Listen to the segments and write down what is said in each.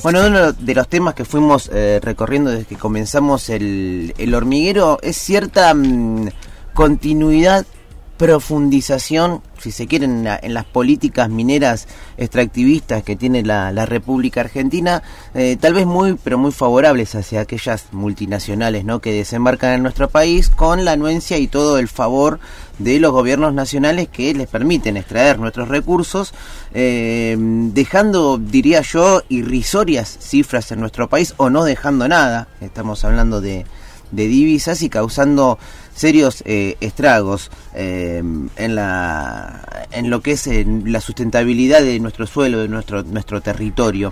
Bueno, uno de los temas que fuimos recorriendo desde que comenzamos el hormiguero es cierta continuidad, profundización, si se quiere, en las políticas mineras extractivistas que tiene la República Argentina, tal vez pero muy favorables hacia aquellas multinacionales, ¿no?, que desembarcan en nuestro país con la anuencia y todo el favor de los gobiernos nacionales que les permiten extraer nuestros recursos, dejando, diría yo, irrisorias cifras en nuestro país, o no dejando nada. Estamos hablando de divisas y causando serios estragos en lo que es la sustentabilidad de nuestro suelo, de nuestro territorio.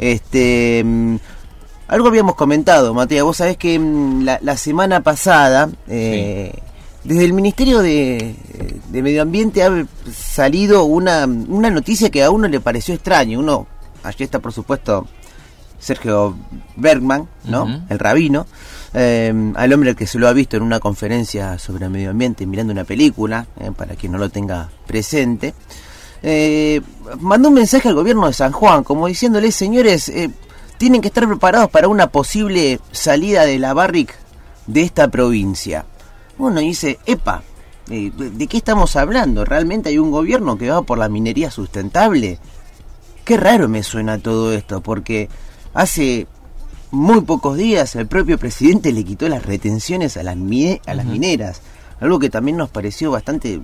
Algo habíamos comentado, Matías, vos sabés que la semana pasada desde el Ministerio de Medio Ambiente ha salido una noticia que a uno le pareció extraña. Allí está, por supuesto, Sergio Bergman, ¿no? Uh-huh. El rabino, al hombre que se lo ha visto en una conferencia sobre medio ambiente mirando una película, para quien no lo tenga presente, mandó un mensaje al gobierno de San Juan como diciéndole: señores, tienen que estar preparados para una posible salida de la Barrick de esta provincia. Uno dice, epa, ¿de qué estamos hablando? ¿Realmente hay un gobierno que va por la minería sustentable? Qué raro me suena todo esto, porque hace muy pocos días el propio presidente le quitó las retenciones a las mineras, algo que también nos pareció bastante,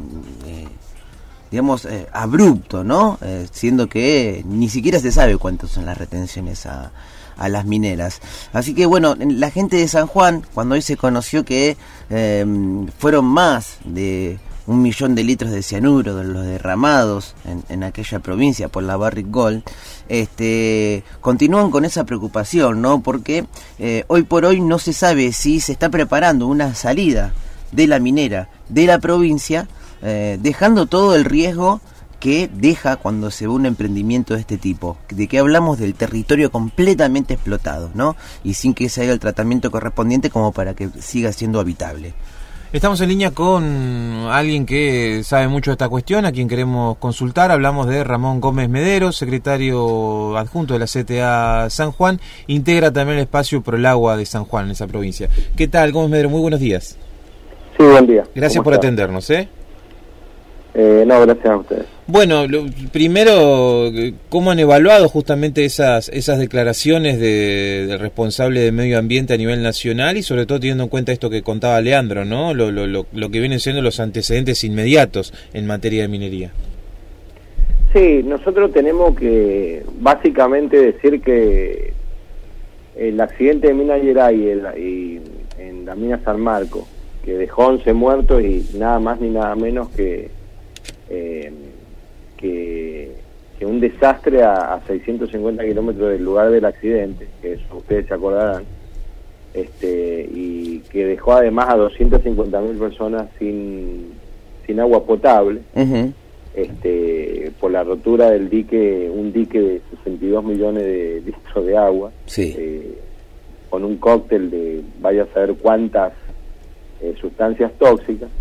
abrupto, ¿no? Siendo que ni siquiera se sabe cuántas son las retenciones a las mineras. Así que bueno, la gente de San Juan, cuando hoy se conoció que fueron más de 1 millón de litros de cianuro de los derramados en aquella provincia por la Barrick Gold, continúan con esa preocupación, ¿no? Porque hoy por hoy no se sabe si se está preparando una salida de la minera de la provincia, dejando todo el riesgo que deja cuando se ve un emprendimiento de este tipo. ¿De qué hablamos? Del territorio completamente explotado, ¿no? Y sin que se haga el tratamiento correspondiente como para que siga siendo habitable. Estamos en línea con alguien que sabe mucho de esta cuestión, a quien queremos consultar. Hablamos de Ramón Gómez Mederos, secretario adjunto de la CTA San Juan. Integra también el espacio Pro el Agua de San Juan, en esa provincia. ¿Qué tal, Gómez Mederos? Muy buenos días. Sí, buen día. Gracias por atendernos, No, gracias a ustedes. Bueno, primero, ¿cómo han evaluado justamente esas declaraciones del responsable de medio ambiente a nivel nacional, y sobre todo teniendo en cuenta esto que contaba Leandro, ¿no? Lo que vienen siendo los antecedentes inmediatos en materia de minería. Sí, nosotros tenemos que básicamente decir que el accidente de Minas Gerais y en la mina San Marcos, que dejó 11 muertos y nada más ni nada menos que un desastre a 650 kilómetros del lugar del accidente, que eso ustedes se acordarán, y que dejó además a 250.000 personas sin agua potable, uh-huh. Por la rotura del un dique de 62 millones de litros de agua, sí. Con un cóctel de vaya a saber cuántas sustancias tóxicas.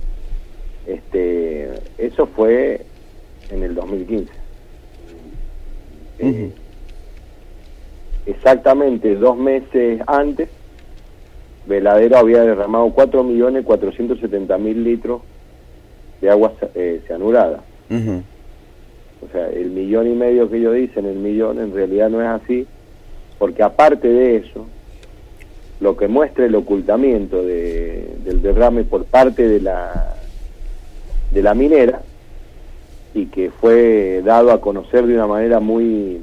Eso fue en el 2015. Uh-huh. Exactamente 2 meses antes, Veladero había derramado 4.470.000 litros de agua cianurada. Uh-huh. O sea, el 1,5 millones que ellos dicen, el millón, en realidad no es así, porque aparte de eso, lo que muestra el ocultamiento del derrame por parte de la minera, y que fue dado a conocer de una manera muy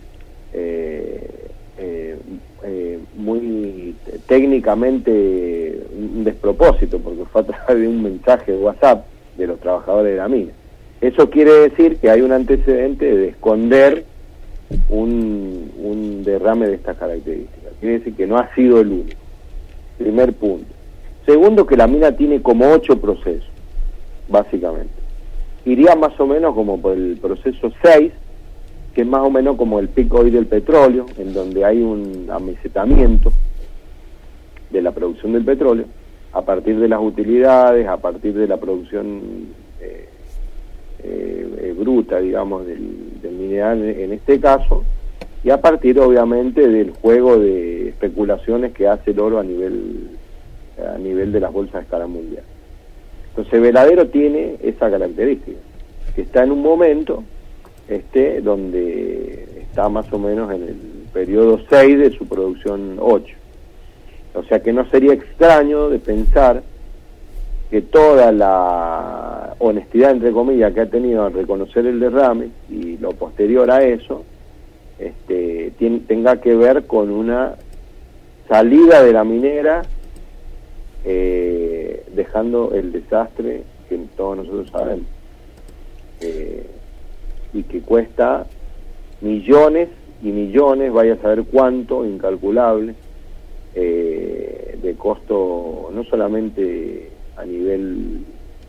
técnicamente un despropósito, porque fue a través de un mensaje de WhatsApp de los trabajadores de la mina. Eso quiere decir que hay un antecedente de esconder un derrame de estas características. Quiere decir que no ha sido el único. Primer punto. Segundo, que la mina tiene como 8 procesos, básicamente. Iría más o menos como por el proceso 6, que es más o menos como el pico hoy del petróleo, en donde hay un amesetamiento de la producción del petróleo, a partir de las utilidades, a partir de la producción bruta, digamos, del mineral en este caso, y a partir obviamente del juego de especulaciones que hace el oro a nivel de las bolsas de escala mundial. Entonces Veladero tiene esa característica, que está en un momento donde está más o menos en el periodo 6 de su producción 8. O sea que no sería extraño de pensar que toda la honestidad, entre comillas, que ha tenido al reconocer el derrame y lo posterior a eso, tenga que ver con una salida de la minera, dejando el desastre que todos nosotros sabemos, y que cuesta millones y millones, vaya a saber cuánto, incalculable, de costo, no solamente a nivel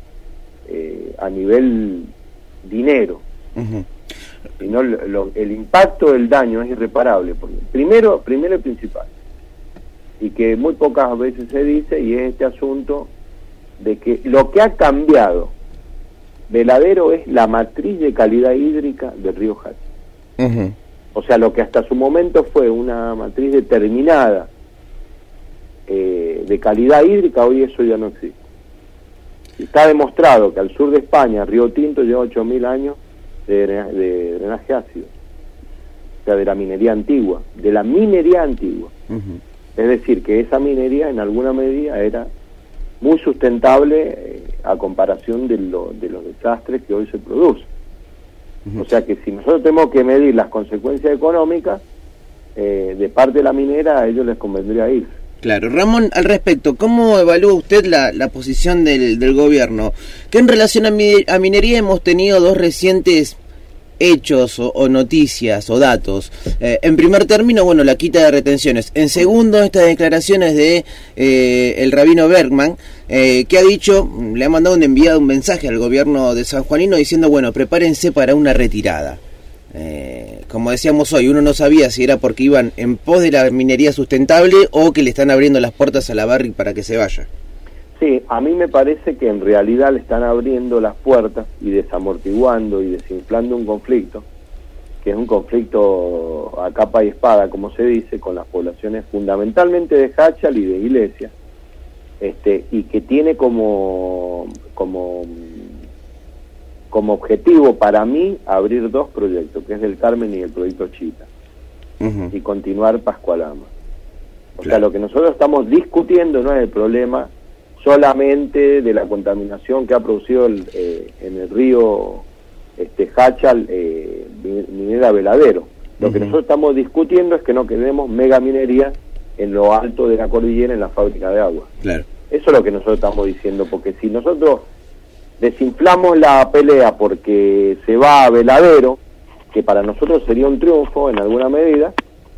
dinero, sino el impacto del daño es irreparable. Primero y principal, y que muy pocas veces se dice, y es este asunto de que lo que ha cambiado Veladero es la matriz de calidad hídrica del río Hacha. O sea, lo que hasta su momento fue una matriz determinada de calidad hídrica, hoy eso ya no existe. Y está demostrado que al sur de España, Río Tinto lleva 8.000 años de drenaje ácido, o sea, de la minería antigua, Es decir, que esa minería en alguna medida era muy sustentable a comparación de los desastres que hoy se producen. O sea que si nosotros tenemos que medir las consecuencias económicas, de parte de la minera a ellos les convendría irse. Claro. Ramón, al respecto, ¿cómo evalúa usted la posición del gobierno? Que en relación a minería hemos tenido dos recientes hechos o noticias o datos. En primer término, bueno, la quita de retenciones. En segundo, estas declaraciones de el rabino Bergman, que ha dicho, le ha mandado un mensaje al gobierno de sanjuanino diciendo, bueno, prepárense para una retirada. Como decíamos hoy, uno no sabía si era porque iban en pos de la minería sustentable o que le están abriendo las puertas a la Barrick para que se vaya. Sí, a mí me parece que en realidad le están abriendo las puertas y desamortiguando y desinflando un conflicto, que es un conflicto a capa y espada, como se dice, con las poblaciones fundamentalmente de Hachal y de Iglesia, y que tiene como objetivo para mí abrir dos proyectos, que es el Carmen y el proyecto Chita, y continuar Pascualama. O sea, lo que nosotros estamos discutiendo no es el problema solamente de la contaminación que ha producido en el río Hachal, minera Veladero. Lo que nosotros estamos discutiendo es que no queremos megaminería en lo alto de la cordillera, en la fábrica de agua. Claro. Eso es lo que nosotros estamos diciendo, porque si nosotros desinflamos la pelea porque se va a Veladero, que para nosotros sería un triunfo en alguna medida,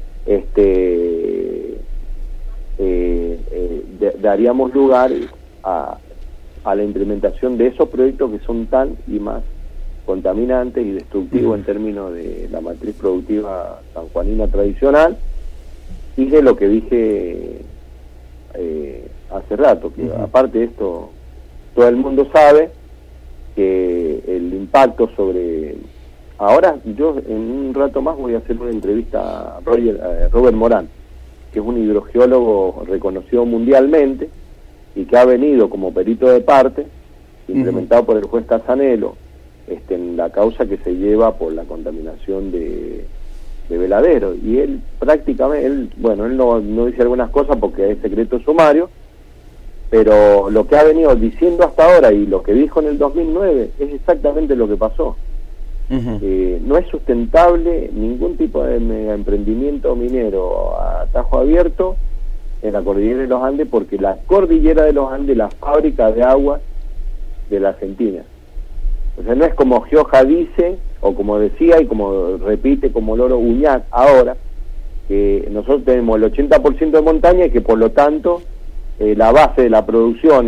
daríamos lugar a la implementación de esos proyectos que son tan y más contaminantes y destructivos en términos de la matriz productiva sanjuanina tradicional, y de lo que dije hace rato, que aparte de esto, todo el mundo sabe que el impacto sobre... Ahora yo en un rato más voy a hacer una entrevista a Robert Morán, que es un hidrogeólogo reconocido mundialmente y que ha venido como perito de parte, implementado por el juez Casanelo, en la causa que se lleva por la contaminación de Veladero. Y él prácticamente, él no dice algunas cosas porque es secreto sumario, pero lo que ha venido diciendo hasta ahora y lo que dijo en el 2009 es exactamente lo que pasó. No es sustentable ningún tipo de emprendimiento minero a tajo abierto en la cordillera de los Andes, porque la cordillera de los Andes, la fábrica de agua de la Argentina. O sea, no es como Gioja dice, o como decía y como repite como loro Uñac ahora, que nosotros tenemos el 80% de montaña y que por lo tanto la base de la producción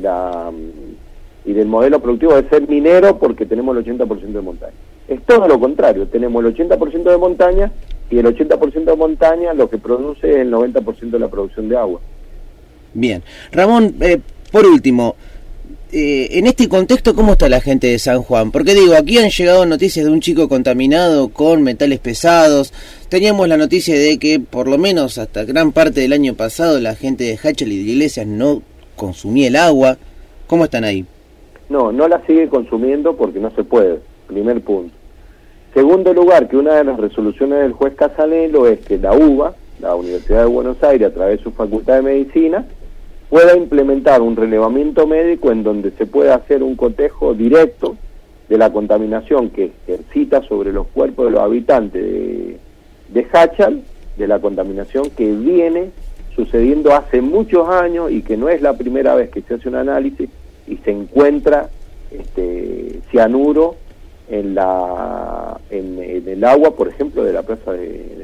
y del modelo productivo debe ser minero porque tenemos el 80% de montaña. Es todo lo contrario, tenemos el 80% de montaña y el 80% de montaña lo que produce es el 90% de la producción de agua. Bien. Ramón, por último, en este contexto, ¿cómo está la gente de San Juan? Porque digo, aquí han llegado noticias de un chico contaminado con metales pesados. Teníamos la noticia de que por lo menos hasta gran parte del año pasado la gente de Hachal y de Iglesias no consumía el agua. ¿Cómo están ahí? No la sigue consumiendo porque no se puede, primer punto. Segundo lugar, que una de las resoluciones del juez Casanelo es que la UBA, la Universidad de Buenos Aires, a través de su Facultad de Medicina, pueda implementar un relevamiento médico en donde se pueda hacer un cotejo directo de la contaminación que ejercita sobre los cuerpos de los habitantes de Hachal, de la contaminación que viene sucediendo hace muchos años y que no es la primera vez que se hace un análisis y se encuentra cianuro en el agua, por ejemplo, de la plaza de